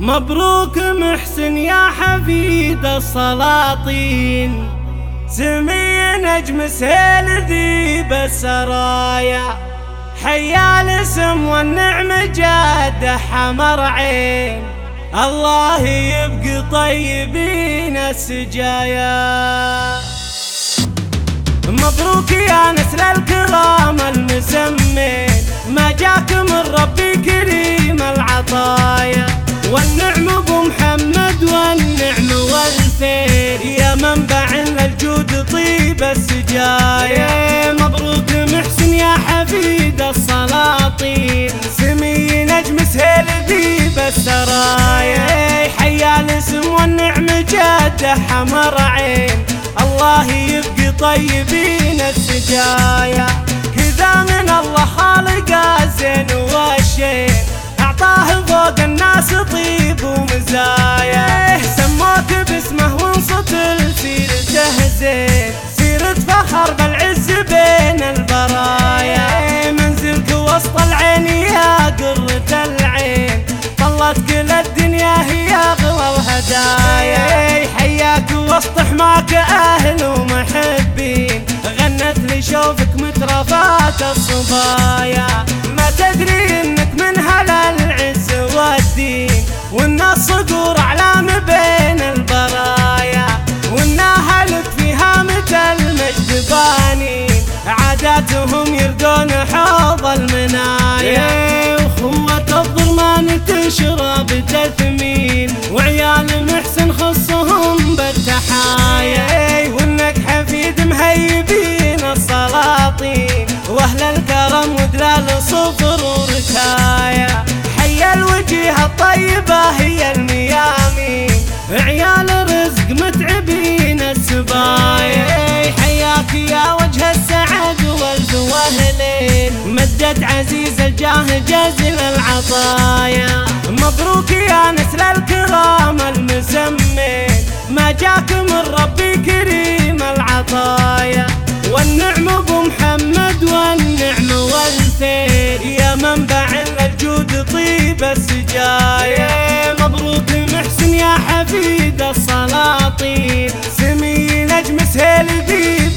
مبروك محسن يا حفيد السلاطين، سمي نجم سيل ذيب السرايا، حيا الاسم والنعم جاده حمر عين، الله يبقي طيبين السجايا. مبروك يا نسل الكرام المسمين، ما جاك من ربي كريم العطايا، والنعم ابو محمد والنعم والخير، يا منبع للجود طيب السجايا. مبروك محسن يا حفيد السلاطين، سمي نجم سهيل ذيب السرايا، حيا الاسم والنعم جاده حمر عين، الله يبقي طيبين السجايا. كذا من الله خالق الزين والشين، اعطاه فوق الناس طيب ومزايا، سموك باسمه وانصت لسيرته زين، سيرة فخر بالعز بين البرايا، منزلك وسط العين يا قرة العين، طلت كل الدنيا هي اغلى الهدايا، حياك وسط حماك اهل ومحبين، غنت لشوفك مترفات الصبايا، ما تدري انك من هلا العز والدين، وان الصقور اعلام بين البرايا، وان اهلك فيها متى المجد بانين، عاداتهم يردون حوض المنايا، واخوة الظلمان تشرب تثمين، وعيال محسن خصهم بالتحايا، وانك حفيد مهيبين السلاطين، واهل الكرم ودلال صفر وركايا، حيا الوجيه الطيبه هي الميامين، عيال رزق متعبين السبايا، حياك يا وجه السعد والزوهلين، مدد عزيز الجاه جزل العطايا. مبروك يا نسل الكرام المسمين، ما جاك من ربي كريم العطايا، والنعم ابو محمد والنعم والخير، يا منبع للجود طيب السجايا. مبروك محسن يا حفيد السلاطين، سمي نجم سهيل ذيب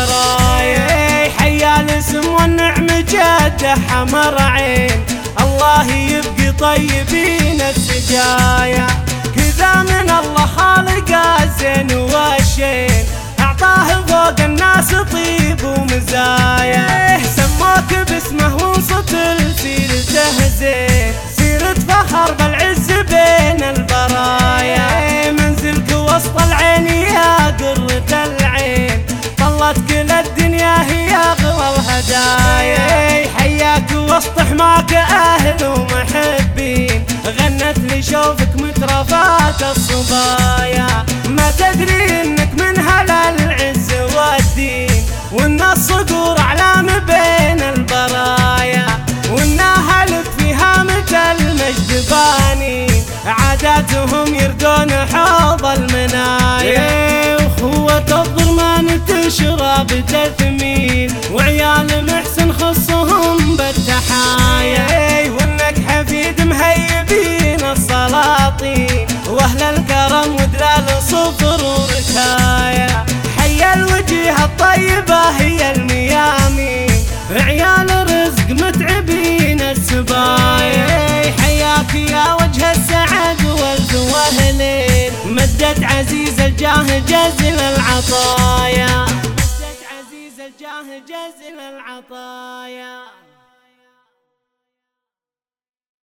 السرايا، حيا الاسم والنعم جاده حمر عين، الله يبقي طيبين السجايا. كذا من الله خالق الزين والشين، اعطاه فوق الناس طيب ومزايا، سموك باسمه وانصت لسيرته زين، سيرة فخر بالعز بين البرايا، منزلك وسط العين يا قرة العين، طلت كل الدنيا هي اغلى الهدايا، حياك وسط حماك اهل ومحبين، غنت لشوفك مترفات الصبايا، ما تدري انك من هلا العز والدين، وان الصقور اعلام بين البرايا، وان اهلك فيها متى المجد بانين، عاداتهم يردون حوض المنايا، واخوة الظلمان تشرب تثمين، وعيال محسن خصهم بالتحايا، وانك حفيد مهيبين السلاطين، واهل الكرم ودلال صفر وركايا، حيا الوجيه الطيبه هي الميامين، عيال رزق متعبين السبايا، حياك يا وجه السعد والزوهلين، مدد عزيز الجاه جزل العطايا، مدد عزيز الجاه جزل العطايا.